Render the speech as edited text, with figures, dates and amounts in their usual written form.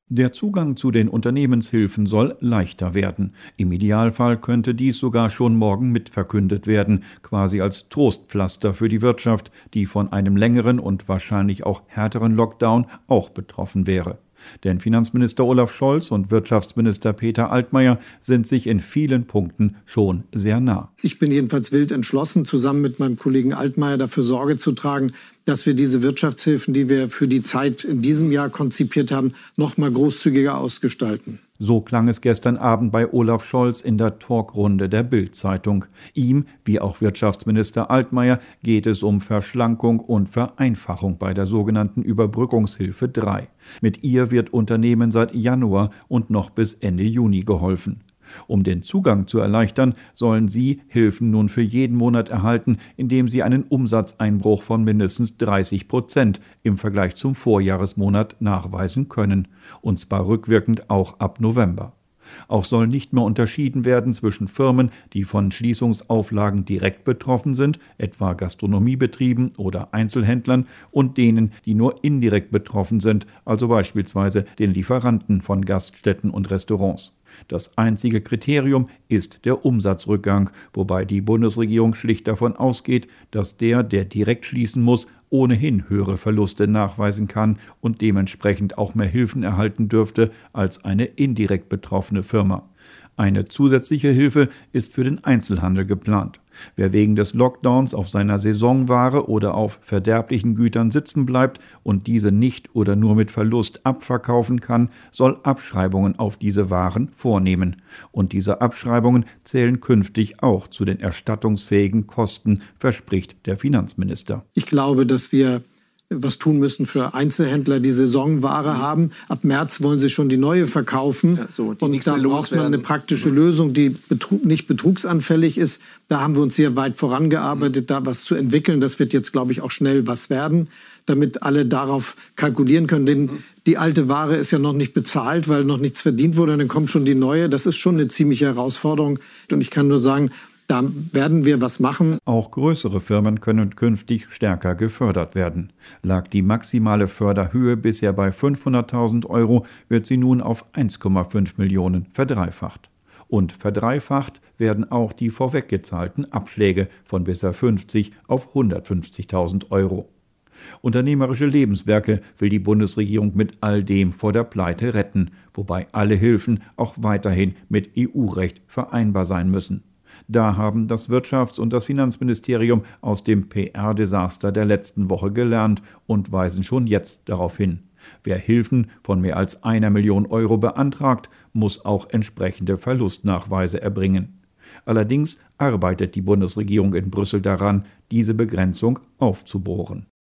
Der Zugang zu den Unternehmenshilfen soll leichter werden. Im Idealfall könnte dies sogar schon morgen mitverkündet werden, quasi als Trostpflaster für die Wirtschaft, die von einem längeren und wahrscheinlich auch härteren Lockdown auch betroffen wäre. Denn Finanzminister Olaf Scholz und Wirtschaftsminister Peter Altmaier sind sich in vielen Punkten schon sehr nah. Ich bin jedenfalls wild entschlossen, zusammen mit meinem Kollegen Altmaier dafür Sorge zu tragen, dass wir diese Wirtschaftshilfen, die wir für die Zeit in diesem Jahr konzipiert haben, noch mal großzügiger ausgestalten. So klang es gestern Abend bei Olaf Scholz in der Talkrunde der Bild-Zeitung. Ihm, wie auch Wirtschaftsminister Altmaier, geht es um Verschlankung und Vereinfachung bei der sogenannten Überbrückungshilfe 3. Mit ihr wird Unternehmen seit Januar und noch bis Ende Juni geholfen. Um den Zugang zu erleichtern, sollen sie Hilfen nun für jeden Monat erhalten, indem sie einen Umsatzeinbruch von mindestens 30% im Vergleich zum Vorjahresmonat nachweisen können, und zwar rückwirkend auch ab November. Auch soll nicht mehr unterschieden werden zwischen Firmen, die von Schließungsauflagen direkt betroffen sind, etwa Gastronomiebetrieben oder Einzelhändlern, und denen, die nur indirekt betroffen sind, also beispielsweise den Lieferanten von Gaststätten und Restaurants. Das einzige Kriterium ist der Umsatzrückgang, wobei die Bundesregierung schlicht davon ausgeht, dass der direkt schließen muss, ohnehin höhere Verluste nachweisen kann und dementsprechend auch mehr Hilfen erhalten dürfte als eine indirekt betroffene Firma. Eine zusätzliche Hilfe ist für den Einzelhandel geplant. Wer wegen des Lockdowns auf seiner Saisonware oder auf verderblichen Gütern sitzen bleibt und diese nicht oder nur mit Verlust abverkaufen kann, soll Abschreibungen auf diese Waren vornehmen. Und diese Abschreibungen zählen künftig auch zu den erstattungsfähigen Kosten, verspricht der Finanzminister. Ich glaube, dass wir was tun müssen für Einzelhändler, die Saisonware haben. Ab März wollen sie schon die neue verkaufen. Ja, so, und da braucht man eine praktische Lösung, die nicht betrugsanfällig ist. Da haben wir uns sehr weit vorangearbeitet, da was zu entwickeln. Das wird jetzt, glaube ich, auch schnell was werden, damit alle darauf kalkulieren können. Denn die alte Ware ist ja noch nicht bezahlt, weil noch nichts verdient wurde. Und dann kommt schon die neue. Das ist schon eine ziemliche Herausforderung. Und ich kann nur sagen, da werden wir was machen. Auch größere Firmen können künftig stärker gefördert werden. Lag die maximale Förderhöhe bisher bei 500.000 €, wird sie nun auf 1,5 Millionen verdreifacht. Und verdreifacht werden auch die vorweggezahlten Abschläge von bisher 50 auf 150.000 €. Unternehmerische Lebenswerke will die Bundesregierung mit all dem vor der Pleite retten, wobei alle Hilfen auch weiterhin mit EU-Recht vereinbar sein müssen. Da haben das Wirtschafts- und das Finanzministerium aus dem PR-Desaster der letzten Woche gelernt und weisen schon jetzt darauf hin. Wer Hilfen von mehr als 1 Million € beantragt, muss auch entsprechende Verlustnachweise erbringen. Allerdings arbeitet die Bundesregierung in Brüssel daran, diese Begrenzung aufzubohren.